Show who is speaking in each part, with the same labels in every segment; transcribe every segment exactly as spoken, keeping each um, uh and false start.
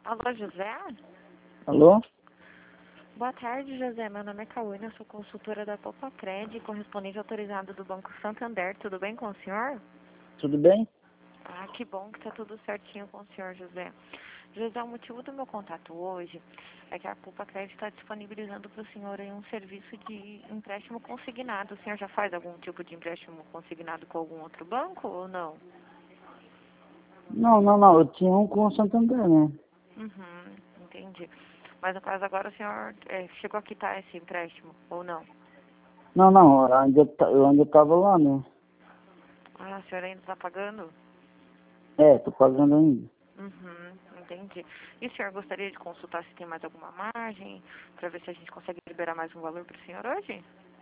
Speaker 1: Alô, José?
Speaker 2: Alô?
Speaker 1: Boa tarde, José. Meu nome é Cauína, eu sou consultora da Popacred, correspondente autorizado do Banco Santander. Tudo bem com o senhor?
Speaker 2: Tudo bem?
Speaker 1: Ah, que bom que está tudo certinho com o senhor, José. José, o motivo do meu contato hoje é que a Popacred está disponibilizando para o senhor aí um serviço de empréstimo consignado. O senhor já faz algum tipo de empréstimo consignado com algum outro banco ou não?
Speaker 2: Não, não, não. Eu tinha um com o Santander, né?
Speaker 1: Uhum, entendi. Mas no caso agora o senhor é, chegou a quitar esse empréstimo ou não?
Speaker 2: Não, não. Eu ainda, ta- eu ainda tava lá, né?
Speaker 1: Ah, o senhor ainda está pagando?
Speaker 2: É, tô pagando ainda.
Speaker 1: Uhum, entendi. E o senhor gostaria de consultar se tem mais alguma margem, para ver se a gente consegue liberar mais um valor para o senhor hoje?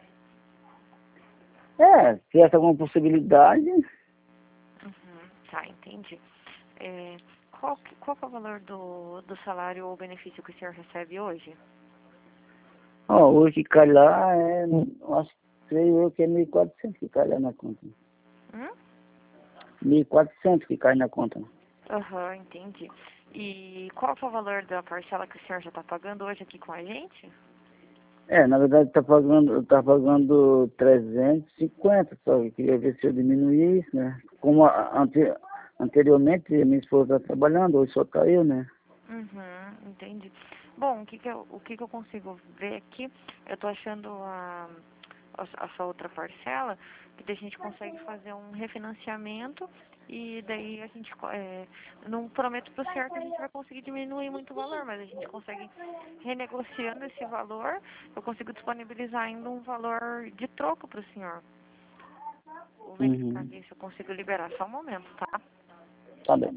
Speaker 2: É, se essa alguma possibilidade.
Speaker 1: Uhum, tá, entendi. É, qual, que- qual que é o valor do, do salário ou benefício que o senhor recebe hoje?
Speaker 2: Ó, hoje que cai lá é. Eu acho que creio eu que é mil e quatrocentos que cai lá na conta.
Speaker 1: Hum?
Speaker 2: Mil e quatrocentos que cai na conta.
Speaker 1: Aham, entendi. E qual que é o valor da parcela que o senhor já está pagando hoje aqui com a gente?
Speaker 2: É, na verdade tá pagando, eu tá pagando trezentos e cinquenta, só que eu queria ver se eu diminuísse, né? Como a- ante, anteriormente minha esposa tá trabalhando, hoje só tá eu, né?
Speaker 1: Uhum, entendi. Bom, o que que eu, o que que eu consigo ver aqui, eu tô achando a, a, a sua outra parcela, que daí a gente consegue fazer um refinanciamento e daí a gente, co- é, não prometo pro senhor que a gente vai conseguir diminuir muito o valor, mas a gente consegue, renegociando esse valor, eu consigo disponibilizar ainda um valor de troco pro senhor. Vou verificar
Speaker 2: Uhum.
Speaker 1: aqui se eu consigo liberar, só um momento, tá?
Speaker 2: Tá bem.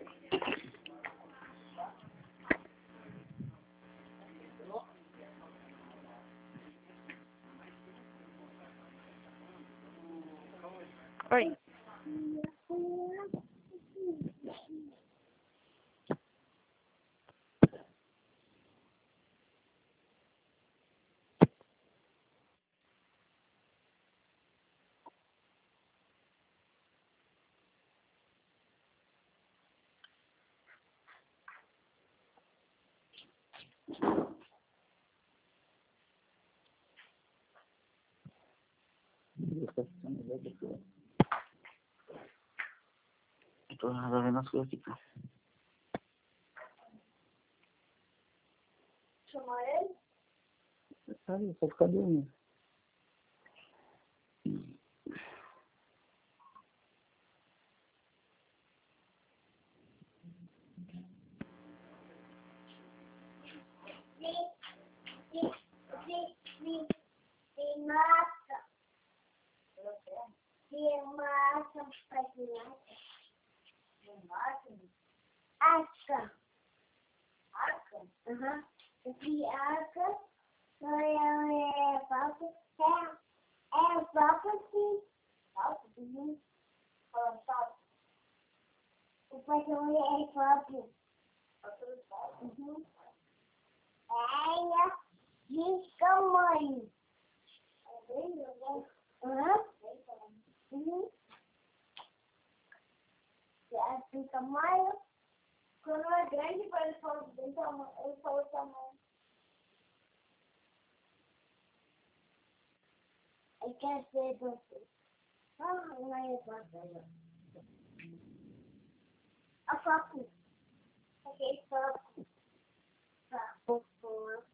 Speaker 1: Oi.
Speaker 2: Tô resolvendo as coisas aqui, tá?
Speaker 1: Chamar ele?
Speaker 2: Aí, só ficar dormindo.
Speaker 3: Aca. Aca? Aham. Esse aca é é falso. É, é falso sim. Falso? Uhum. Fala falso. O patrão é falso. Uhum. Ela diz tamanho. Aham. Uhum. Assim tamanho. Quando é grande, ele fala bem tamanho. Ele fala tamanho. Ele quer ser doce. Ah, não é doce. A foco. Aquele foco. Foco.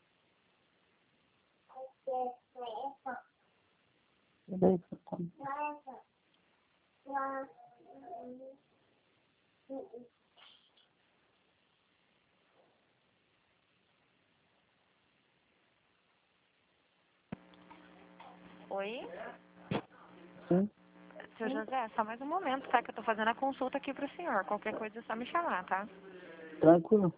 Speaker 3: Aquele foco.
Speaker 2: E daí, tá?
Speaker 3: Não é essa. Não. Uhum.
Speaker 1: Oi?
Speaker 2: Sim,
Speaker 1: Seu José, só mais um momento, tá? Que eu tô fazendo a consulta aqui pro senhor. Qualquer coisa é só me chamar, tá?
Speaker 2: tranquilo.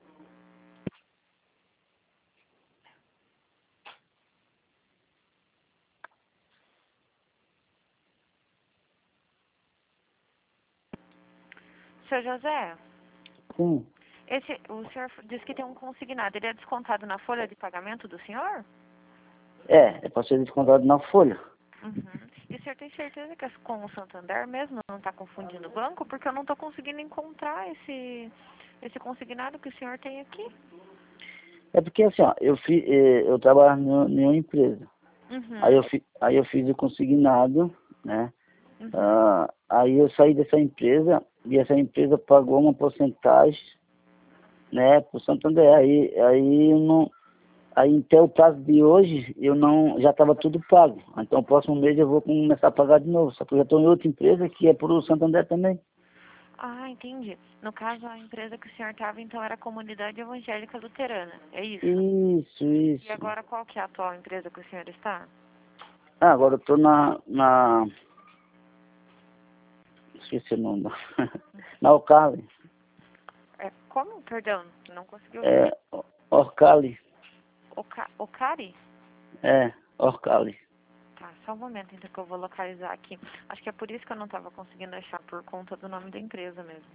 Speaker 1: Seu José,
Speaker 2: Sim.
Speaker 1: esse, o senhor disse que tem um consignado. Ele é descontado na folha de pagamento do senhor?
Speaker 2: É, é pra ser descontado na folha.
Speaker 1: Uhum. E o senhor tem certeza que é com o Santander mesmo? Não tá confundindo o banco? Porque eu não tô conseguindo encontrar esse, esse consignado que o senhor tem aqui?
Speaker 2: É porque assim, ó, eu, fi, eh, eu trabalho em em uma empresa.
Speaker 1: Uhum.
Speaker 2: Aí eu, fi, aí eu fiz o consignado, né?
Speaker 1: Uhum.
Speaker 2: Ah, aí eu saí dessa empresa e essa empresa pagou uma porcentagem, né, pro Santander. Aí, aí eu não, aí até o prazo de hoje eu não, já estava tudo pago. Então o próximo mês eu vou começar a pagar de novo. Só que eu já estou em outra empresa que é pro Santander também.
Speaker 1: Ah, entendi. No caso, a empresa que o senhor estava, então, era a Comunidade Evangélica Luterana, é isso?
Speaker 2: Isso,
Speaker 1: E
Speaker 2: isso.
Speaker 1: agora, qual que é a atual empresa que o senhor está?
Speaker 2: Ah, agora eu tô na, na, esqueci o nome, na Orcali.
Speaker 1: É, como? Perdão, não consegui ouvir.
Speaker 2: É, Orcali,
Speaker 1: Oca Ocari?
Speaker 2: é, Orcali.
Speaker 1: Tá, só um momento, então, que eu vou localizar aqui. Acho que é por isso que eu não estava conseguindo achar, por conta do nome da empresa mesmo.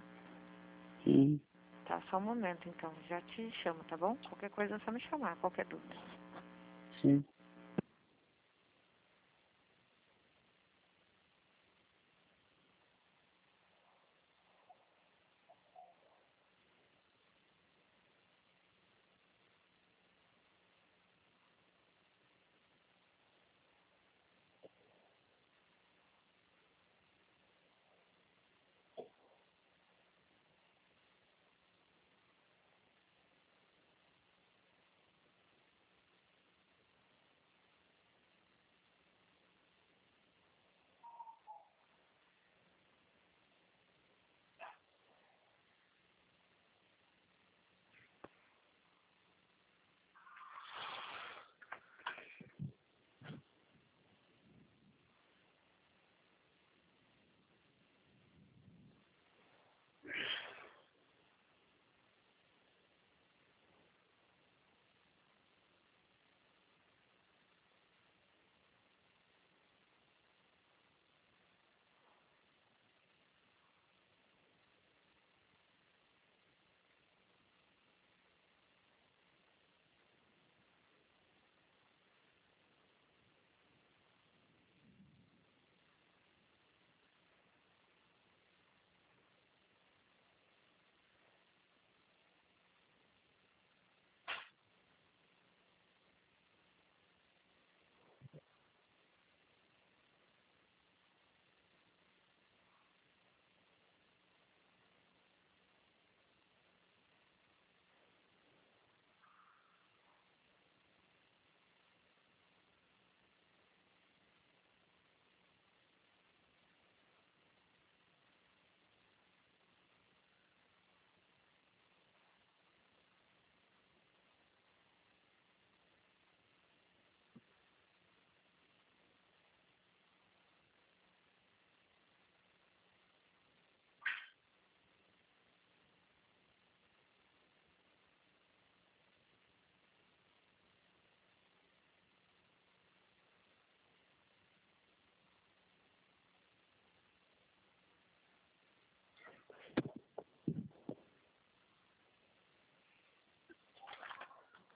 Speaker 2: Hum,
Speaker 1: Tá, só um momento, então. Já te chamo, tá bom? Qualquer coisa é só me chamar, qualquer dúvida.
Speaker 2: sim.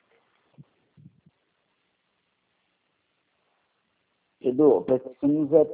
Speaker 2: Edu, precisamos